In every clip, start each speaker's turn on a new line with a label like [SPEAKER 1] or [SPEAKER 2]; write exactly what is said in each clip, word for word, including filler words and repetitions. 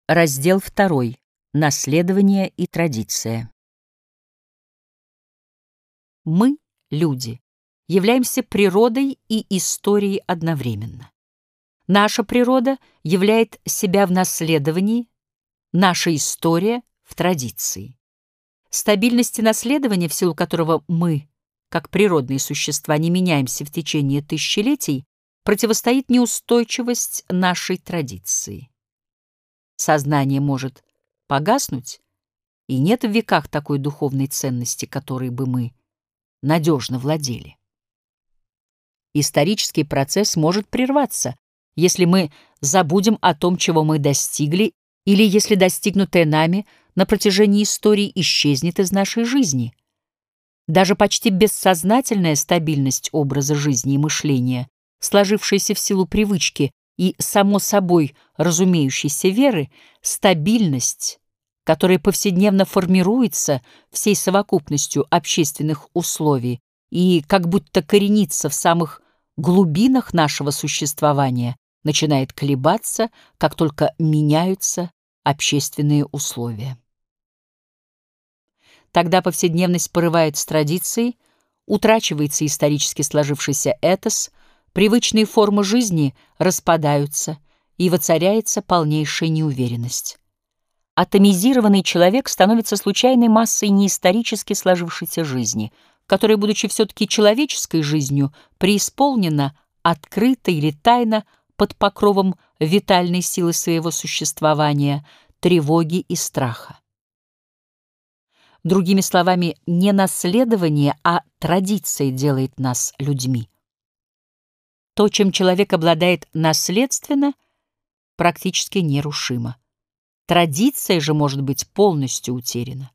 [SPEAKER 1] Раздел второй. Наследование и традиция. Мы, люди, являемся природой и историей одновременно. Наша природа являет себя в наследовании, наша история — в традиции. Стабильности наследования, в силу которого мы, как природные существа, не меняемся в течение тысячелетий, противостоит неустойчивость нашей традиции. Сознание может погаснуть, и нет в веках такой духовной ценности, которой бы мы надежно владели. Исторический процесс может прерваться, если мы забудем о том, чего мы достигли, или если достигнутое нами на протяжении истории исчезнет из нашей жизни. Даже почти бессознательная стабильность образа жизни и мышления, сложившаяся в силу привычки и само собой разумеющейся веры, стабильность, которая повседневно формируется всей совокупностью общественных условий и как будто коренится в самых глубинах нашего существования, начинает колебаться, как только меняются общественные условия. Тогда повседневность порывает с традицией, утрачивается исторически сложившийся этос, привычные формы жизни распадаются, и воцаряется полнейшая неуверенность. Атомизированный человек становится случайной массой неисторически сложившейся жизни, которая, будучи все-таки человеческой жизнью, преисполнена открыто или тайно под покровом витальной силы своего существования, тревоги и страха. Другими словами, не наследование, а традиция делает нас людьми. То, чем человек обладает наследственно, практически нерушимо. Традиция же может быть полностью утеряна.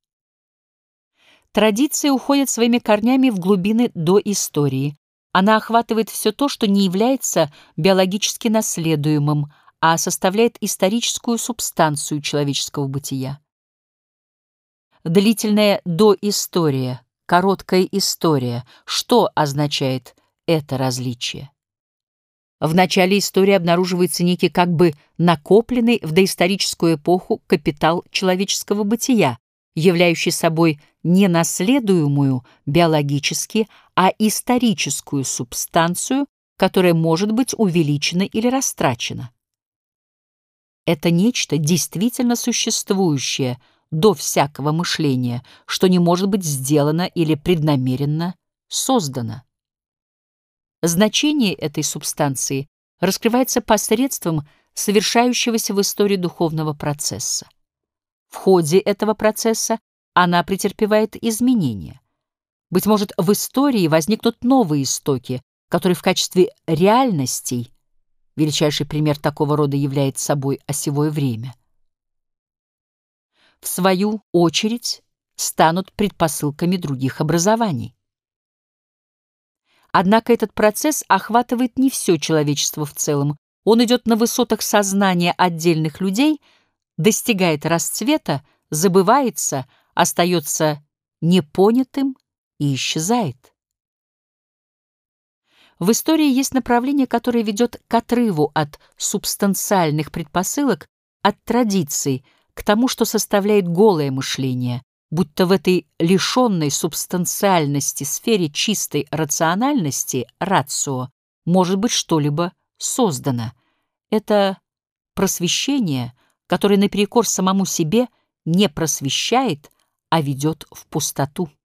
[SPEAKER 1] Традиция уходит своими корнями в глубины доистории. Она охватывает все то, что не является биологически наследуемым, а составляет историческую субстанцию человеческого бытия. Длительная доистория, короткая история. Что означает это различие? В начале истории обнаруживается некий как бы накопленный в доисторическую эпоху капитал человеческого бытия, являющий собой не наследуемую биологически, а историческую субстанцию, которая может быть увеличена или растрачена. Это нечто действительно существующее до всякого мышления, что не может быть сделано или преднамеренно создано. Значение этой субстанции раскрывается посредством совершающегося в истории духовного процесса. В ходе этого процесса она претерпевает изменения. Быть может, в истории возникнут новые истоки, которые в качестве реальностей, величайший пример такого рода является собой осевое время, в свою очередь станут предпосылками других образований. Однако этот процесс охватывает не все человечество в целом. Он идет на высотах сознания отдельных людей, достигает расцвета, забывается, остается непонятым и исчезает. В истории есть направление, которое ведет к отрыву от субстанциальных предпосылок, от традиций, к тому, что составляет голое мышление, будто в этой лишенной субстанциальности сфере чистой рациональности, рацио, может быть что-либо создано. Это просвещение, которое наперекор самому себе не просвещает, а ведет в пустоту.